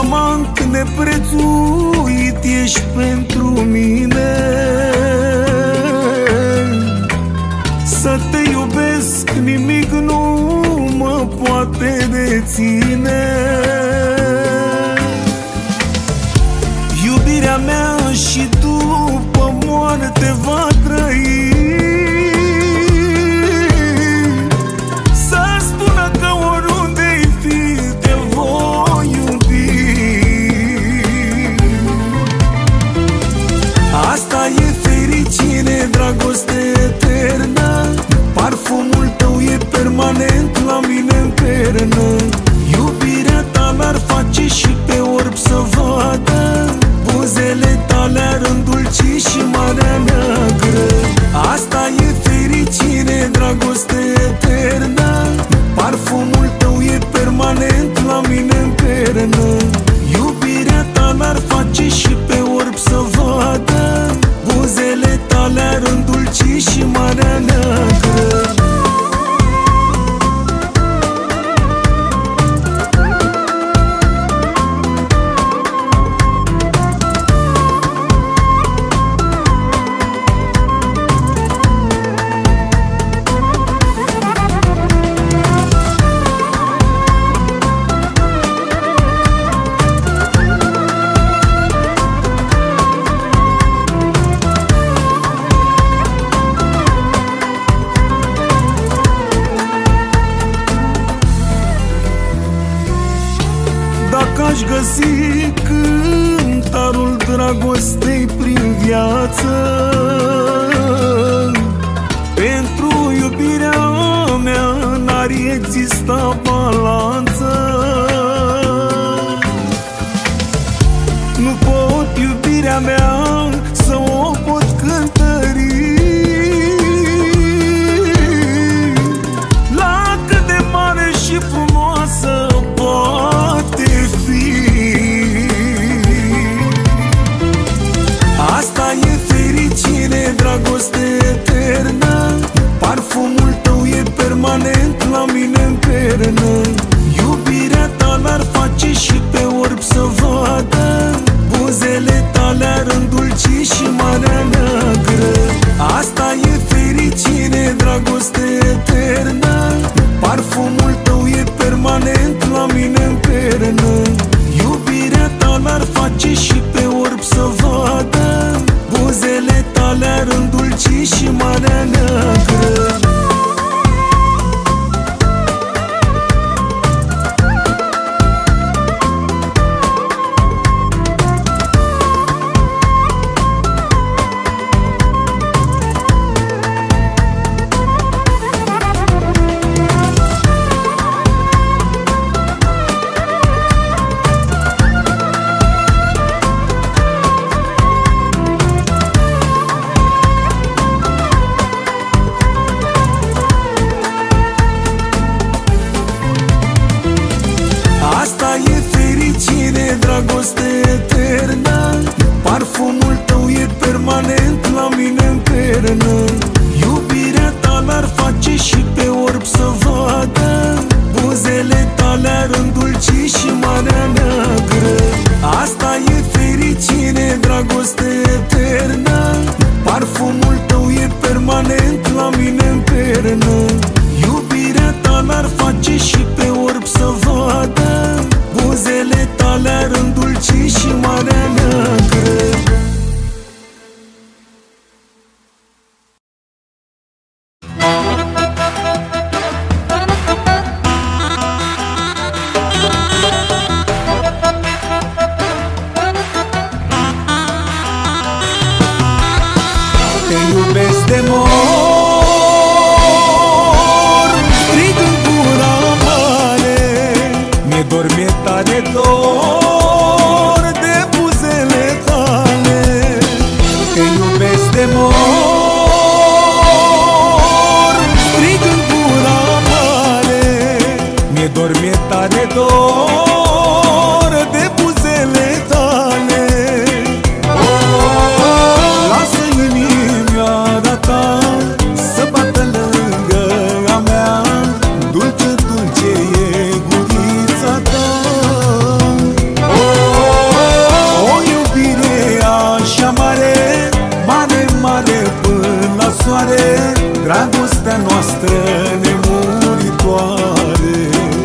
amant neprețuit ești pentru mine. Să te iubesc nimic nu mă poate deține. Iubirea mea și după moarte va trăi. Să spună că oriunde-i fi te voi iubi. Asta e fericire, dragoste eternă. Parfumul tău e permanent la mine în pernă. Iubirea ta l-ar face și pe orb să vadă. Buzele tale ar îndulci și Marea Neagră. Asta e fericire, dragoste eternă. Parfumul tău e permanent la mine în pernă. Iubirea ta l-ar face și pe orb să vadă. Buzele tale ar îndulci și Marea Neagră. Aș găsi cântarul dragostei prin viață, pentru iubirea mea n-ar exista balanță. Nu pot iubirea mea să o pot cântări. La cât de mare și frumoasă poate fi. Asta e fericire, dragoste eternă. Parfumul tău e permanent la mine în pernă. Iubirea ta l-ar face și pe orb să vadă. Buzele tale ar îndulci și Marea Neagră. Asta e fericire, dragoste eternă. Parfumul tău e permanent la mine în pernă. Iubirea ta l-ar face și pe orb să vadă. Buzele tale ar îndulci și Marea Neagră. Dragoste eternă. Parfumul tău e permanent la mine în pernă. Iubirea ta l-ar face și pe orb să vadă. Buzele tale ar îndulci și Marea Neagră. Asta e fericire, dragoste eternă. Parfumul tău e permanent la mine în pernă. Iubirea ta l-ar face și pe orb să vadă. Buzele tale ar îndulci și Marea Neagră. Te iubesc de mor, strig în gura mare. Mi-e dor, mi-e tare dor de buzele tale. Te iubesc de mor, strig în gura mare. Mi-e dor, mi-e tare dor de buzele tale. Lasă inimioara ta să bată lângă a mea. Dulce, dulce e gurița ta. nemuritoare.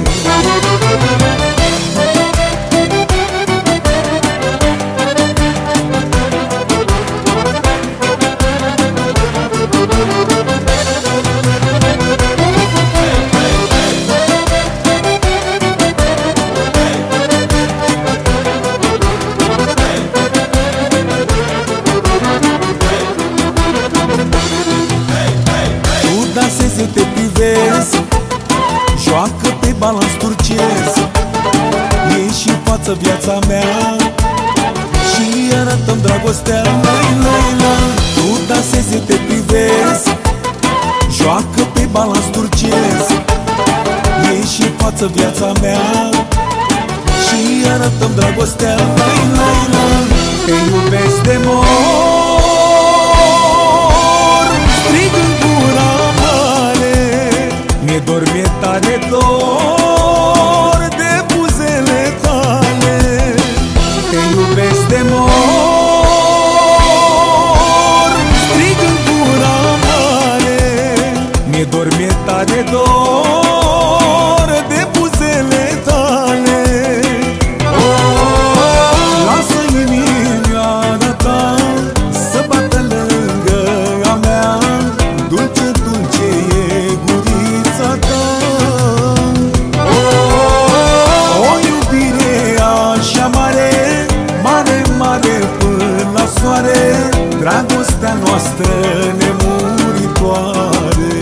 Dansezi, te privesc, joacă pe balans turcesc. Ieși în față viața mea și arătăm dragostea. La. Tu dansezi, te privesc, joacă pe balans turcesc. Ieși în față viața mea și arătăm dragostea. La. Te iubesc de mor, strig în gura. Mi-e dor, mi-e tare dor de buzele tale. Te iubesc de mor, strig în gura mare. Mi-e dor, mi-e tare dor de buzele tale. Lasă inimioara ta să bată lângă a mea. Dulce, dulce e gurița ta. O iubire așa mare, mare, mare până la soare. Dragostea noastră nemuritoare.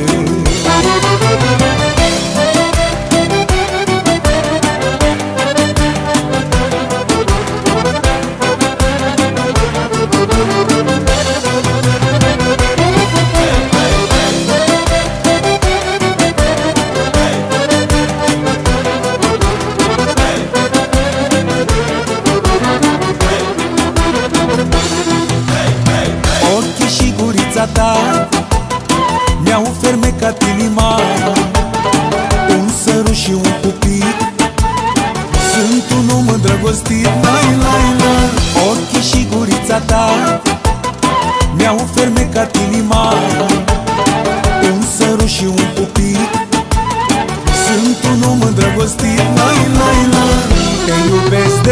Ochii și gurița ta mi-au fermecat inima. Un sărut și un pupic, sunt un om îndrăgostit. La. Ochii și gurița ta mi-au fermecat inima. Un sărut și un pupic, sunt un om îndrăgostit. La. Te iubesc de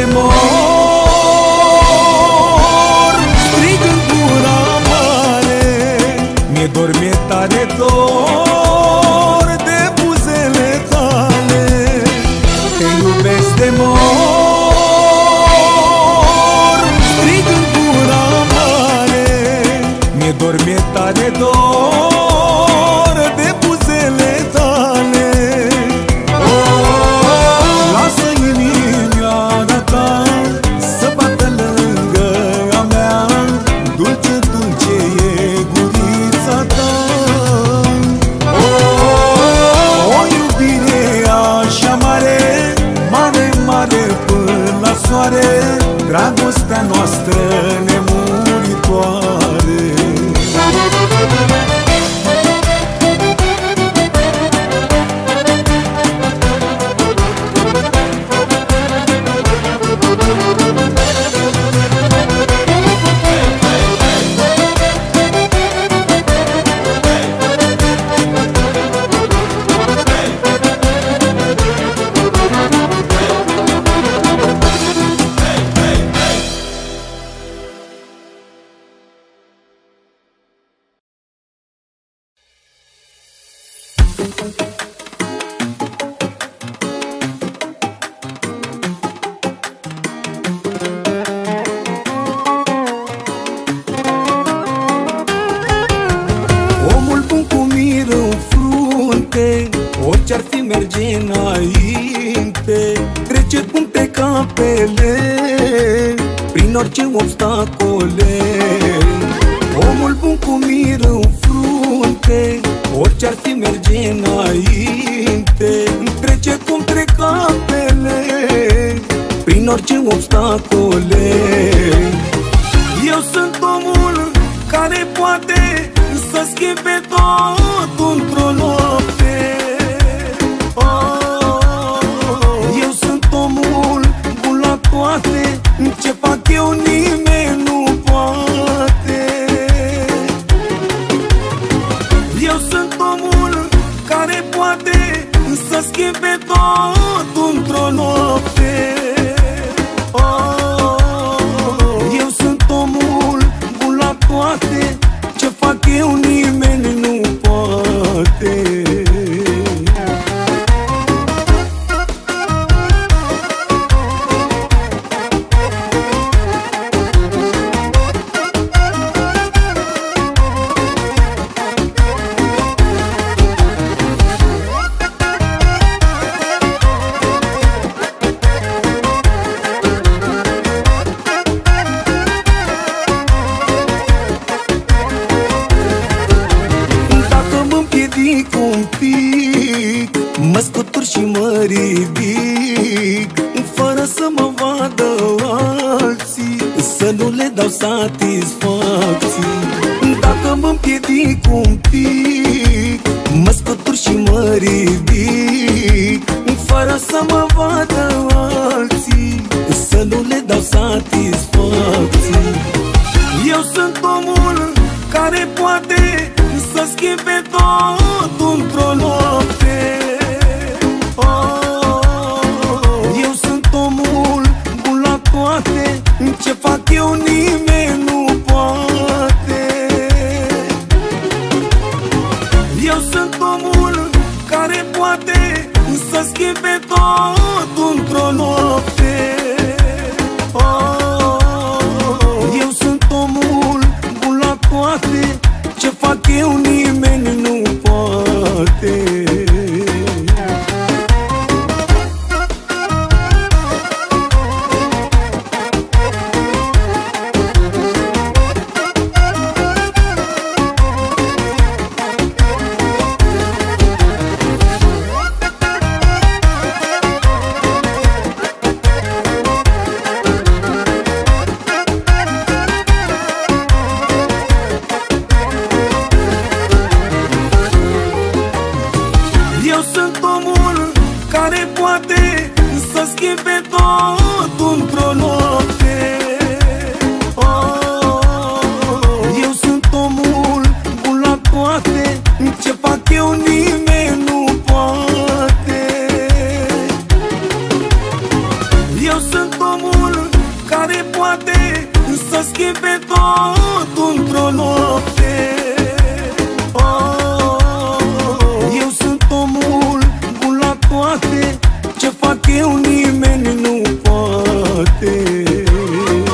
mor, strig în gura mare. Mi-e dor, mi-e tare dor de buzele tale. Te iubesc de mor, strig în gura mare. Mi-e dor, mi-e tare dor de buzele tale. Lasă inimioara ta să bată lângă a mea. Dulce, dulce e gurița ta. O iubire așa mare, mare, mare până la soare. Dragostea noastră nemuritoare. Omul bun cu mir în frunte, orice-ar fi merge înainte. Trece puncte capele prin orice obstacole. Omul bun cu mir în frunte, orice-ar fi merge înainte. Trece cum trec apele prin orice obstacole. Eu sunt omul care poate să schimbe tot într-o noapte. Eu sunt omul bun la toate, ce fac eu nimeni nu poate. Eu sunt omul care să schimbe tot într-o noapte. Eu sunt omul bun la toate, ce fac eu nimeni nu poate. Un pic, mă scutur și mă ridic, fără să mă vadă alții, să nu le dau satisfacții. Dacă mă împiedic un pic, mă scutur și mă ridic, fără să mă vadă alții, să nu le dau satisfacții. Eu sunt omul care poate să schimbe tot într-o noapte. Eu sunt omul bun la toate, ce fac eu nimeni nu poate. Eu sunt omul care poate să schimbe tot într-o noapte. Eu sunt omul bun la toate, ce fac eu nimeni nu poate. Eu sunt omul care poate să schimbe tot într-o noapte. Eu sunt omul bun la toate, ce fac eu nimeni nu poate. Eu sunt omul care poate să schimbe tot într-o noapte. Eu sunt omul bun la toate, ce fac eu nimeni nu poate.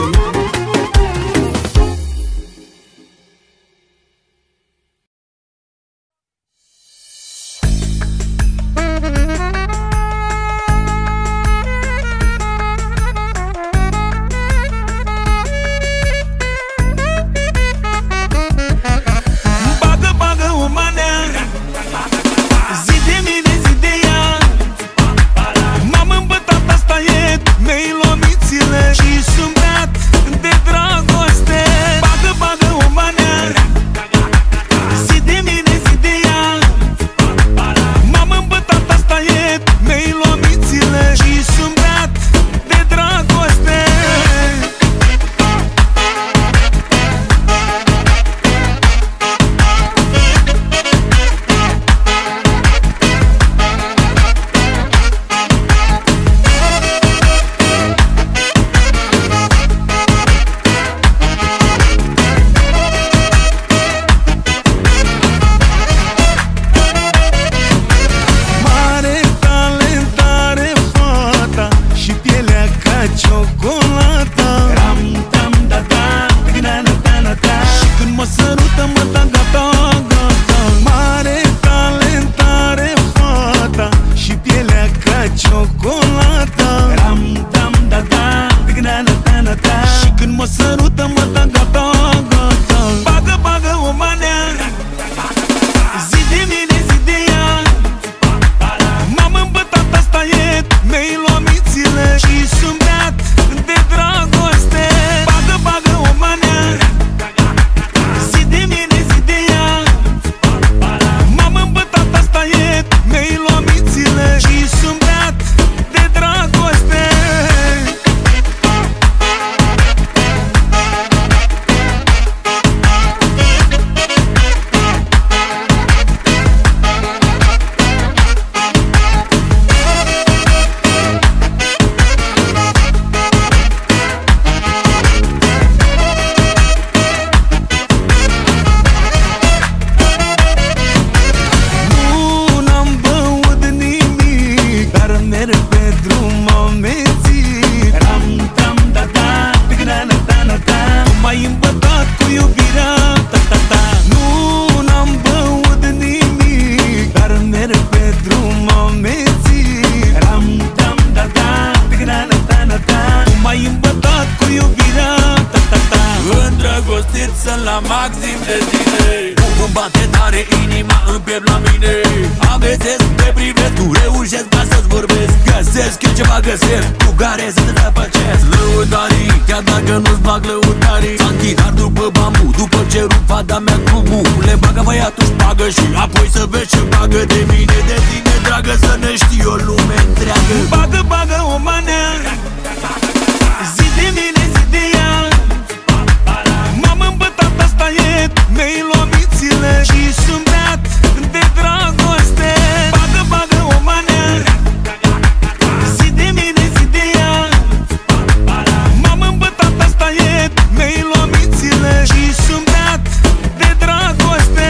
la maxim de zile. Cum bate tare inima în piept la mine. Amețesc pe prive, tu reușesc ca să-ți vorbesc. Găsesc eu ceva găsesc, cu care să te răpăcesc. Lăutarii, chiar dacă nu-ți bag lăutarii. S-a închidat după bambu, după ce rup fata mea cu bu. Le bagă băiatul, pagă și apoi să vezi ce bagă de mine, de tine, dragă, să ne știi o lume întreagă. Bagă, bagă o manea, zi de mine, zi de ea. M-am îmbătat, asta e, mi-ai luat mințile și sunt beat de dragoste. Bagă, bagă o manea, zi de mine, zi de ea. M-am îmbătat, asta e, mi-ai luat mințile și sunt beat de dragoste.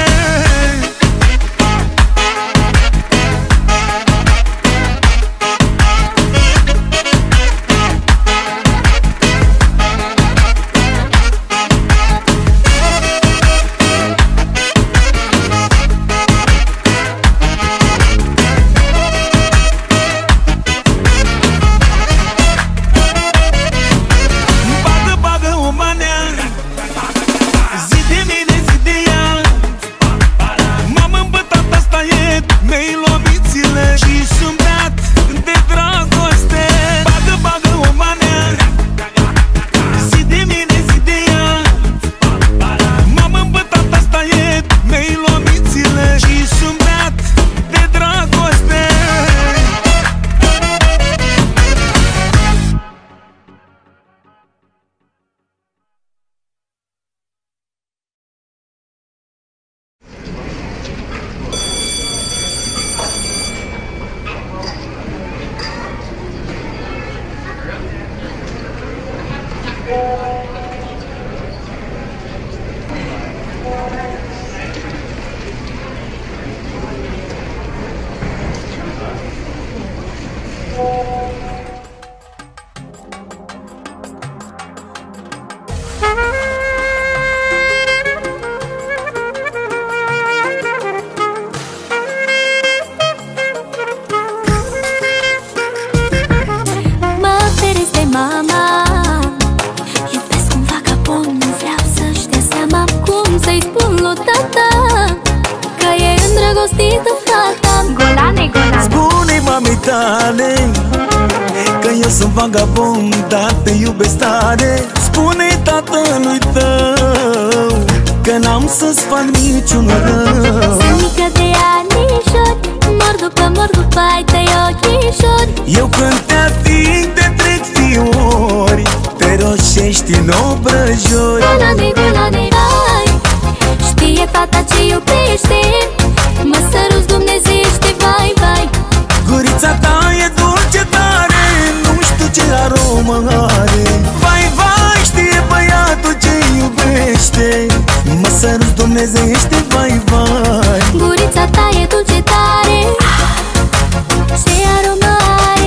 Vagabond, dar te iubesc tare. Spune tatălui tău că n-am să-ți fac niciun rău. Sunt mică de anișori, mor după ai tăi ochișori. Eu când te ating te trec fiori, te roșești în obrăjori. Golane, golane, vai, știe fata ce iubește. Mă săruți dumnezeiește, vai, vai. Gurița ta e dulce tare, nu știu ce aromă are. Vai, vai, știe băiatul ce iubește. Mă săruți dumnezeiește, vai, vai. Gurița ta e dulce tare, ce aromă are.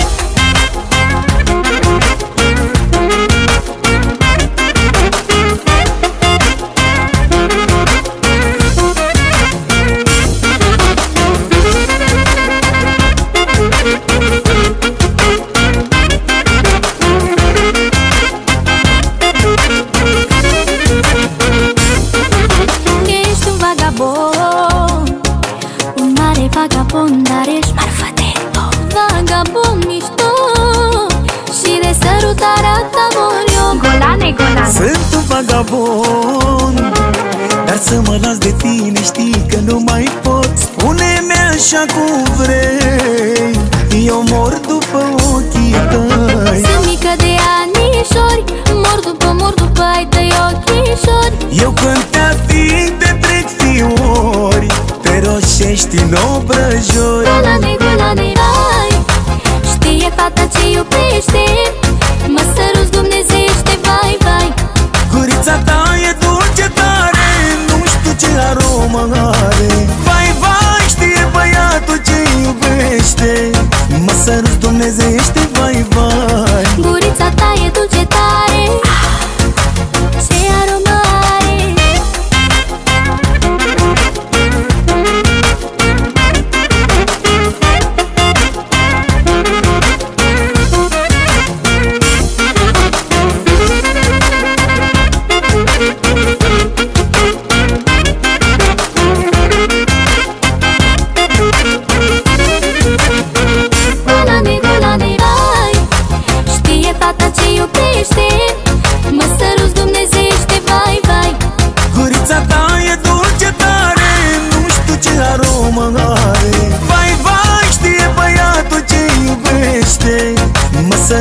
Vagabond, dar ești marfă de tot. Vagabond mișto și de sărutarea ta mor eu. Golane, golane. Sunt un vagabond, dar să mă las de tine știi că nu mai pot. Spune-mi așa cum vrei, eu mor după ochii tăi. Sunt mică de anișori, mor după ai tăi ochișori. Eu când te ating te trec fiori, te roșești în obrăjori. Golane, golane, vai, știe fata ce iubește. Mă săruți dumnezeiește, vai, vai. Gurița ta e dulce tare, nu știu ce aromă are. Vai, vai, știe băiatul ce iubește. Mă săruți dumnezeiește, vai, vai. Gurița ta e dulce tare, ce aromă are.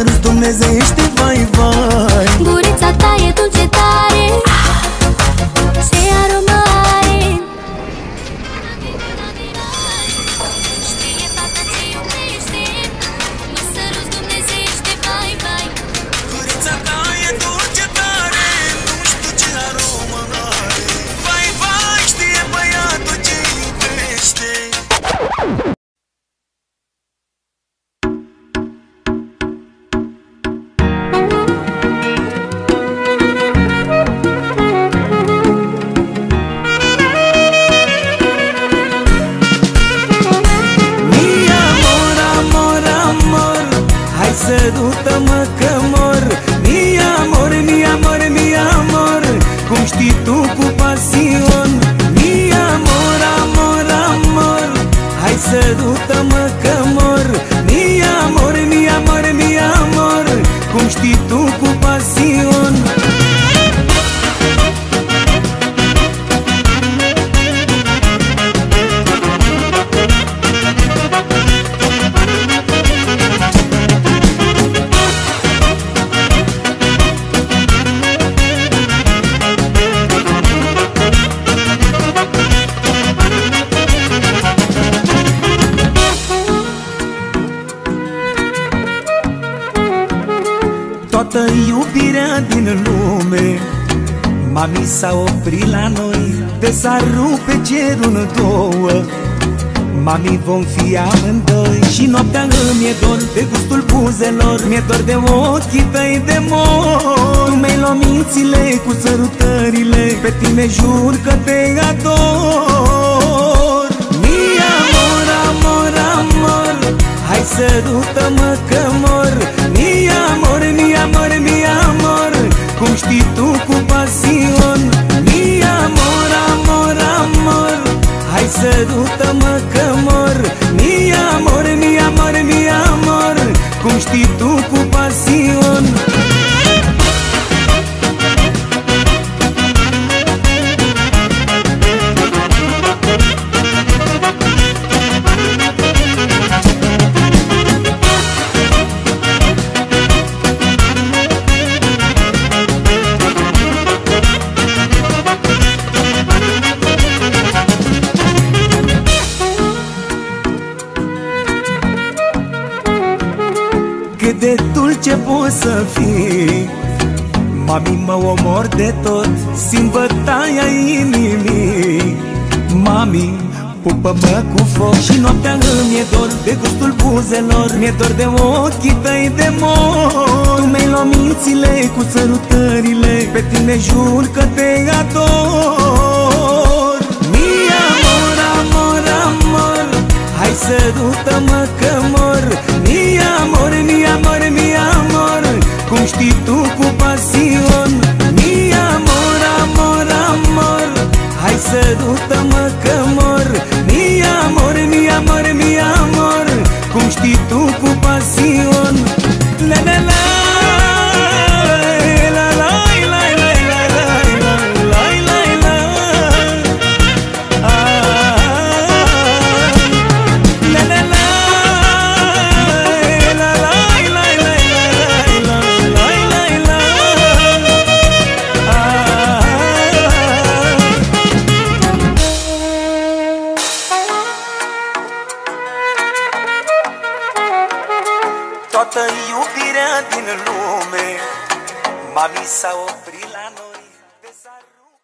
săruți dumnezeiește, vai, vai. Gurița ta e dulce tare, ce aromă are. Știe fata ce iubește, mă săruți dumnezeiește, vai, vai. Gurița ta e dulce tare, nu știu ce aromă are. Vai, vai, știe băiatul ce iubește. Sărută-mă că mor, mi amor, mi amor, mi amor, cum știi tu cu pasion. Mi amor, amor, amor, hai sărută-mă că mor. Mi amor, mi amor, mi amor, cum știi tu cu pasion. Toată iubirea din lume, mami, s-a oprit la noi. De s-ar rupe cerul în două, mami, vom fi amândoi. Și noaptea îmi-e dor de gustul buzelor, mi-e dor de ochii tăi de mor. Tu mi-ai luat mințile cu sărutările, pe tine jur că te ador. Mi amor, amor, amor, hai sărută-mă că mor. Mi amor, mi amor, mi amor, cum știi tu cu pasion. Mi amor, amor, amor, hai sărută-mă că mor. Mi amor, mi amor, mi amor, cum știi tu cu pasion. Cât de dulce poți să fii, mami, mă omor de tot, simt bătaia inimii. Mami, pupă-mă cu foc și noaptea îmi-e dor de gustul buzelor, mi-e dor de ochii tăi de mor. Tu mi-ai luat mințile cu sărutările, pe tine jur că te ador. Mi amor, amor, amor, hai sărută-mă că mor. Mi amor, mi amor, mi amor, cum știi tu cu pasion. Mi amor, amor, amor, hai sărută-mă că mor. Mi amor, mi amor, mi amor, cum știi tu cu pasion. La la la. Toată iubirea din lume, mami, s-a oprit la noi. De s-ar rupe.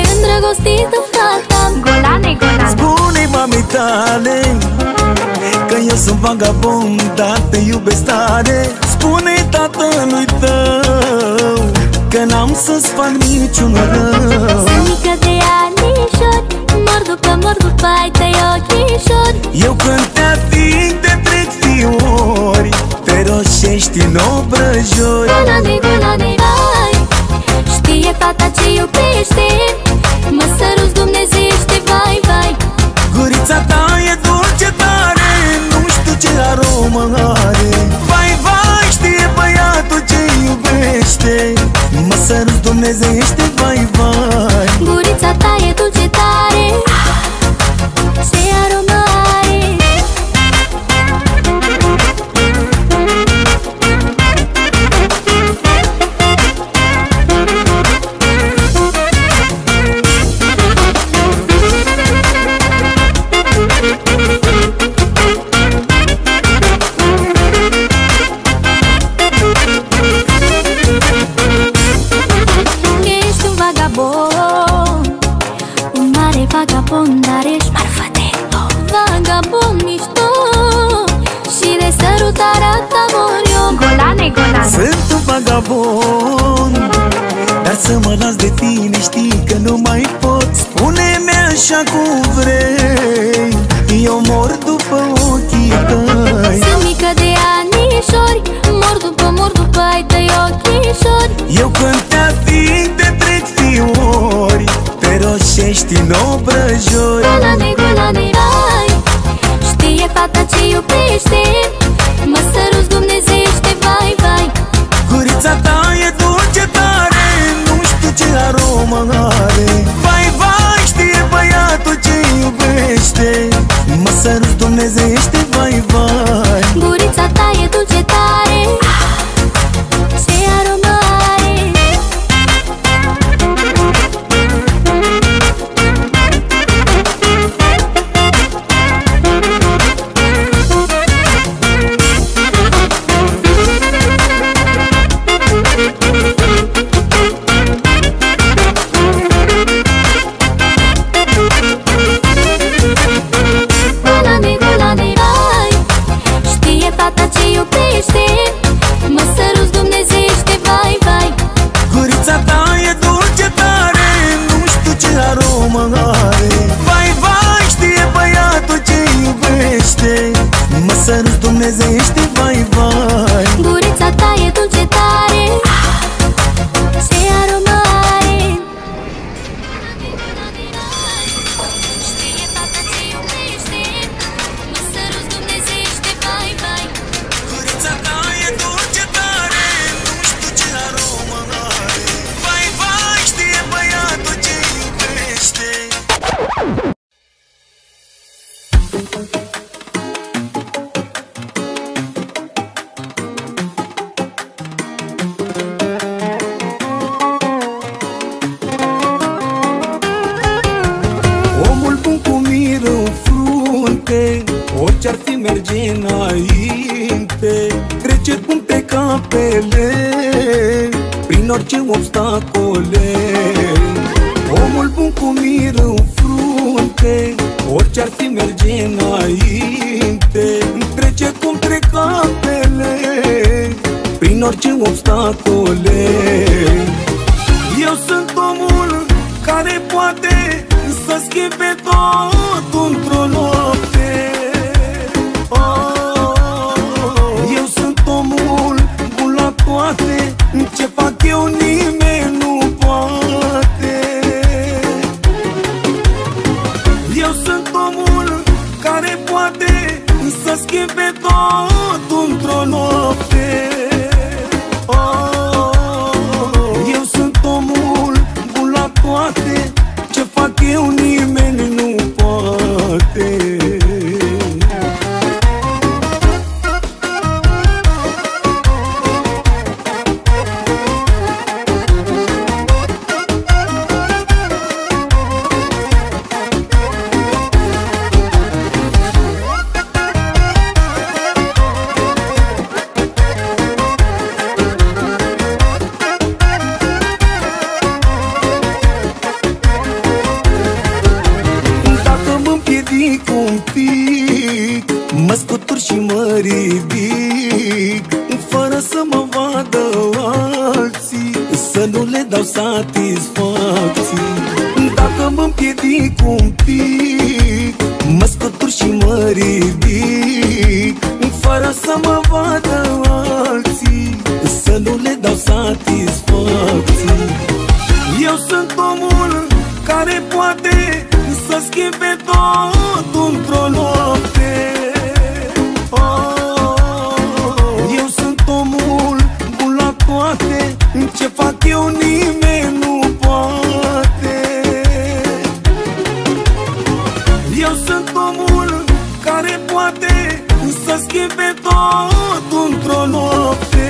îndrăgostită fata. Golane, golane, spune-i mamei tale că că eu sunt vagabond, dar te iubesc tare. Spune tatălui tău că n-am să-ți fac niciun rău. Sunt mică de anișori, mor după ai tăi ochișori. Eu când te ating te trec fiori, te roșești în obrăjori. Golane, ai, știe fata ce iubește, mă săruți dumnezeiește, vai, vai. Gurița ta e dulce tare, nu știu ce aromă are. Vai, vai, știe băiatul ce iubește, mă săruți dumnezeiește, vai, vai. Gurița ta e dulce tare, ce aromă are. Ești un vagabond, un mare vagabond, dar ești marfă de tot. Vagabond mișto și de sărutarea ta mor eu. Golane, Sunt un vagabond, dar să mă las de tine știi că nu mai pot. Spune-mi așa cum vrei, eu mor după ochii tăi. Sunt mică de anișori, mor după ai tăi ochișori. Eu când te ating te trec fiori, te roșești în obrăjori. Golane, ai, știe fata ce iubește, mă săruți dumnezeiește, vai, vai. Gurița ta e dulce tare, nu știu ce aromă are. Vai, vai, știe băiatul ce iubește, mă săruți dumnezeiește, vai, vai. Gurița ta e dulce tare, ce aromă are. Golane, ai, știe fata ce iubește, mă săruți dumnezeiește, vai, vai. Gurița ta e dulce tare, nu știu ce aromă are. Vai, vai, știe băiatul ce iubește, mă săruți dumnezeiește, vai, vai. Gurița ta e dulce tare, ce aromă are. Știe fata ce iubește, mă săruți dumnezeiește, vai, vai. Gurița ta e dulce tare, nu știu ce aromă are. Vai, vai, știe băiatul ce iubește. Omul bun cu miră în frunte, orice-ar fi merge înainte. Trece puncte capele, prin orice obstacole. Omul bun cu miră în frunte, orice-ar fi merge înainte. Trece cum trec apele, prin orice obstacole. Eu sunt omul care poate să schimbe tot într-o noapte. Eu sunt omul bun la toate, ce fac eu nimeni nu poate. Eu sunt omul care poate să schimbe tot într-o noapte. Eu sunt omul bun la toate, ce fac eu nimeni nu poate. coturi și mă ridic, fără să mă vadă alții, să nu le dau satisfacții. Dacă mă împiedic un pic, mă scoturi și mă ridic, fără să mă vadă alții, să nu le dau satisfacții. Eu sunt omul care poate să schimbe tot într-o noapte. Eu sunt omul bun la toate, ce fac eu nimeni nu poate. Eu sunt omul care poate să schimbe tot într-o noapte.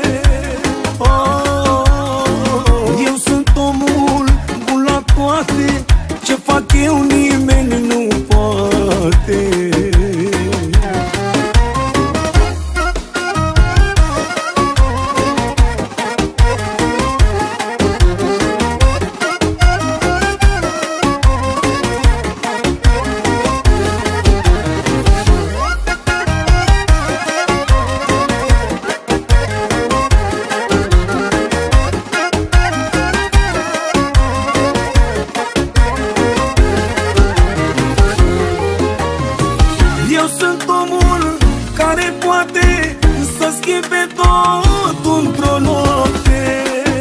Eu sunt omul bun la toate, ce fac eu nimeni nu poate. Eu sunt omul care poate să schimbe tot într-o noapte.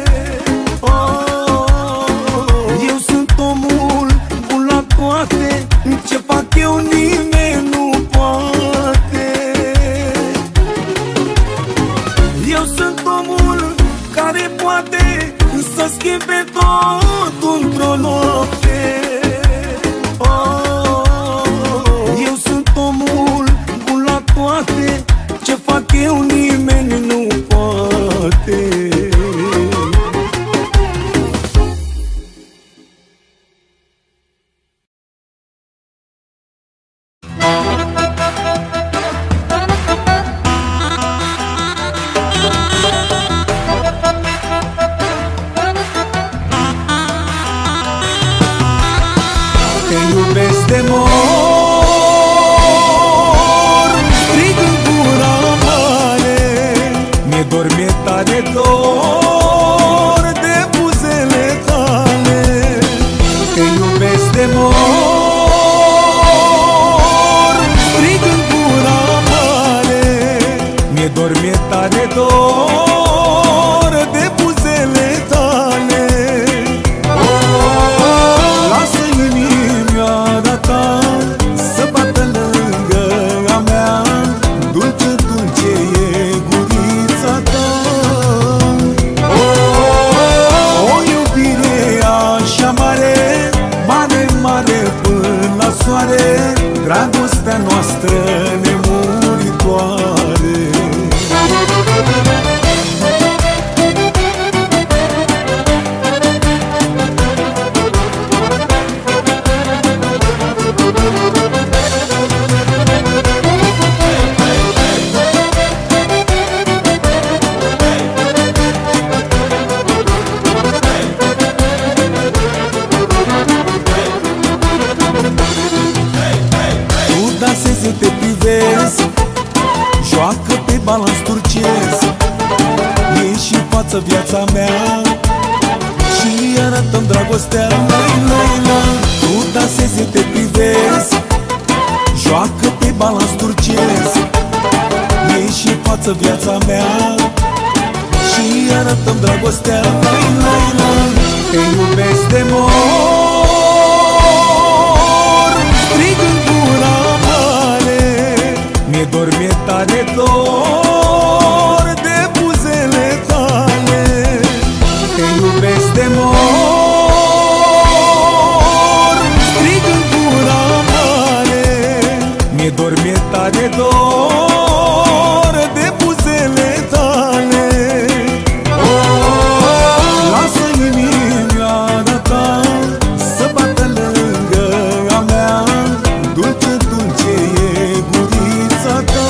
Eu sunt omul bun la toate, ce fac eu nimeni nu poate. Eu sunt omul care poate să schimbe tot într-o noapte. Eu sunt omul bun la toate, ce fac eu nimeni nu poate. Te iubesc de mor, strig în gura mare, mi-e dor, mi-e tare dor de buzele tale. Te iubesc de mor, strig în gura mare, mi-e dor, mi-e tare dor de buzele tale. Lasă inimioara ta să bată lângă a mea, dulce, dulce e gurița ta. O iubire așa mare, mare, mare până la soare, dragostea noastră nemuritoare. Tu dansezi, eu te privesc, joacă pe balans turcesc, ieși în față viața mea și arătăm dragostea. La. Tu dansezi, eu te privesc, joacă pe balans turcesc, ieși în față viața mea și arătăm dragostea. La. Te iubesc de mor, strig în gura mare, mi-e dor, mi-e tare dor de buzele tale. Te iubesc de mor, strig în gura mare, mi-e dor, mi-e tare dor de buzele tale. Lasă inimioara ta să bată lângă a mea, dulce, dulce e gurița ta.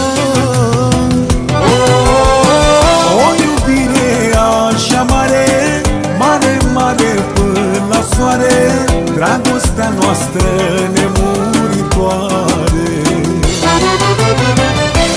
O iubire așa mare, mare, mare până la soare, dragostea noastră nemuritoare.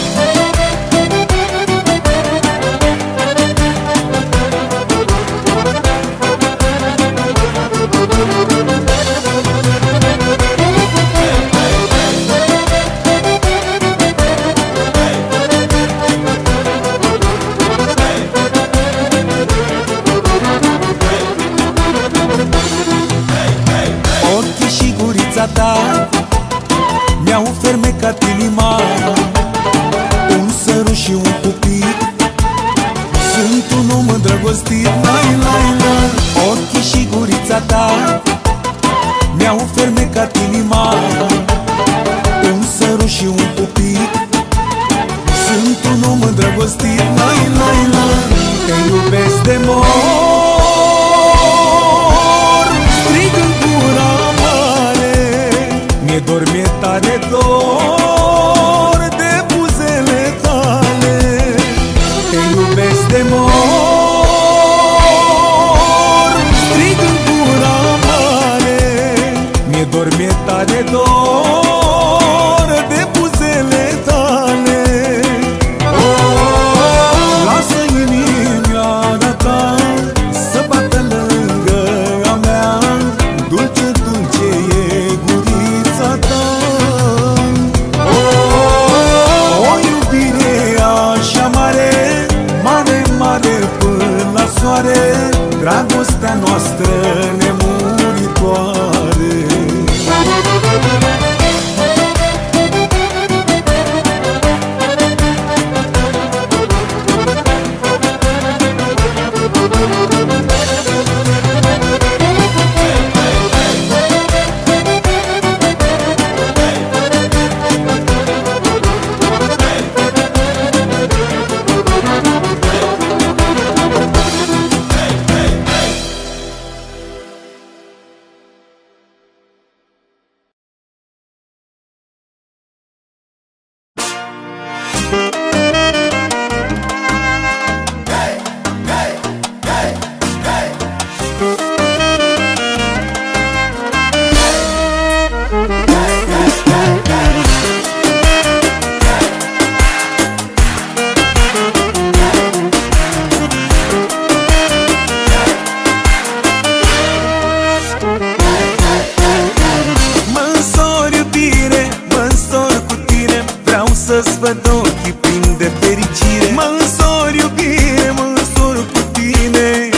să-ți văd ochii plini de fericire. Mă însor, iubire, mă însor cu tine.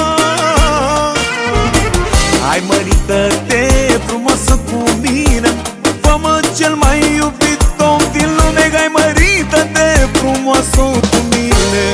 Hai mărită-te frumoasă cu mine, fă-mă cel mai iubit om din lume. Hai mărită-te frumoasă cu mine.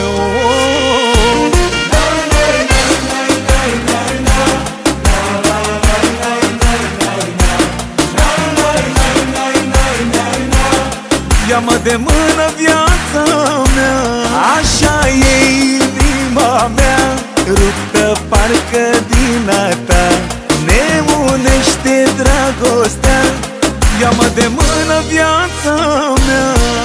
Ia-mă de mână, viața mea, așa e inima mea, ruptă parcă din a ta, ne unește dragostea. Ia-mă de mână, viața mea.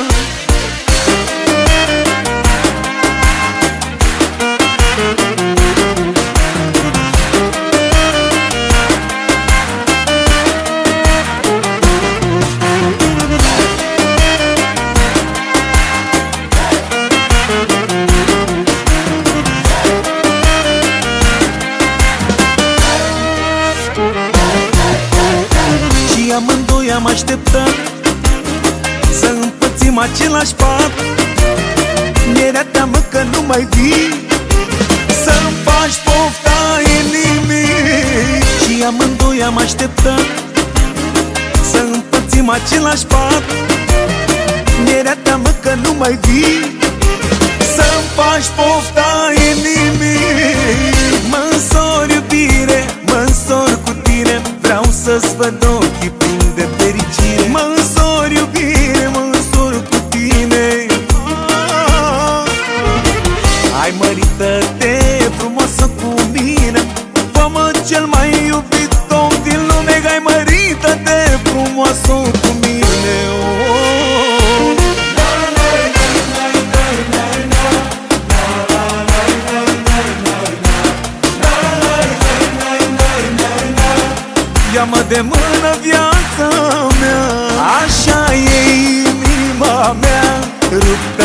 Amândoi am așteptat să împărțim același pat. Mi-era teamă că nu mai vii, să-mi faci pofta inimii. Și amândoi am așteptat să împărțim același pat. Mi-era teamă că nu mai vii, să-mi faci pofta inimii. Mă însor, iubire, mă însor cu tine, vreau să-ți văd ochii plini de fericire. Mă însor, iubire, mă însor cu tine. Hai mărită-te frumoasă cu mine, fă-mă cel mai iubit om din lume. Hai mărită-te frumoasă cu mine. Ia-mă de mână, viața mea, așa e inima mea, ruptă